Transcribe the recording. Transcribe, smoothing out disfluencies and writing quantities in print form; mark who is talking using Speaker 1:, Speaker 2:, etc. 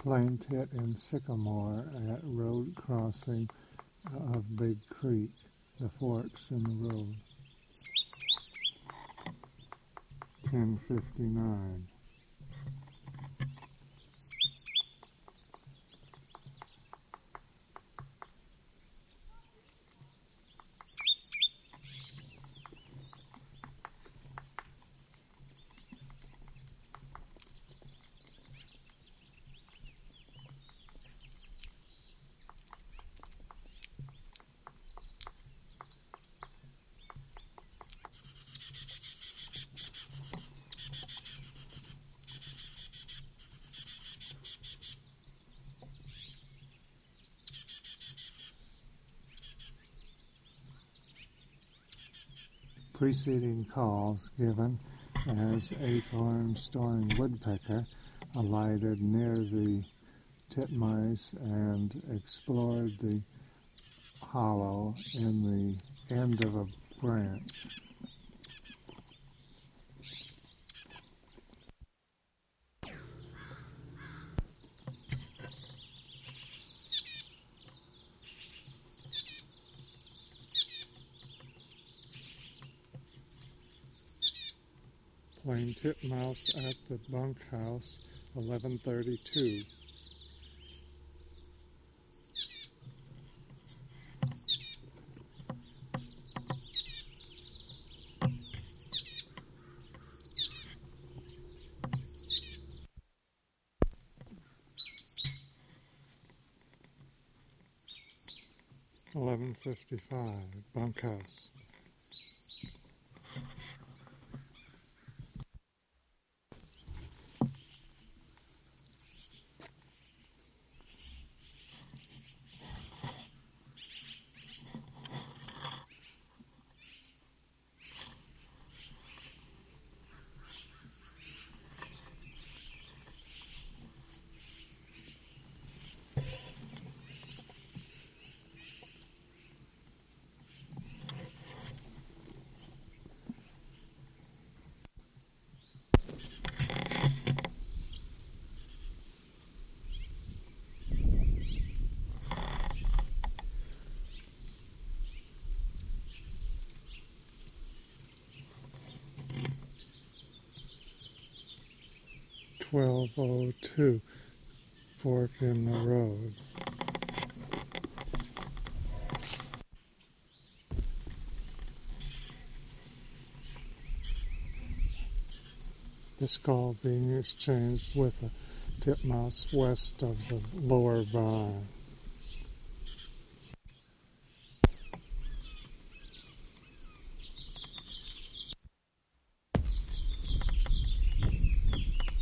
Speaker 1: Plain tit and sycamore at road crossing of Big Creek, the forks in the road. 10:59. Preceding calls given as acorn-storing woodpecker alighted near the titmice and explored the hollow in the end of a branch. Plain titmouse at the bunkhouse, 11:32. $11:55, bunkhouse. $12:02, fork in the road. This call being exchanged with a titmouse west of the lower barn.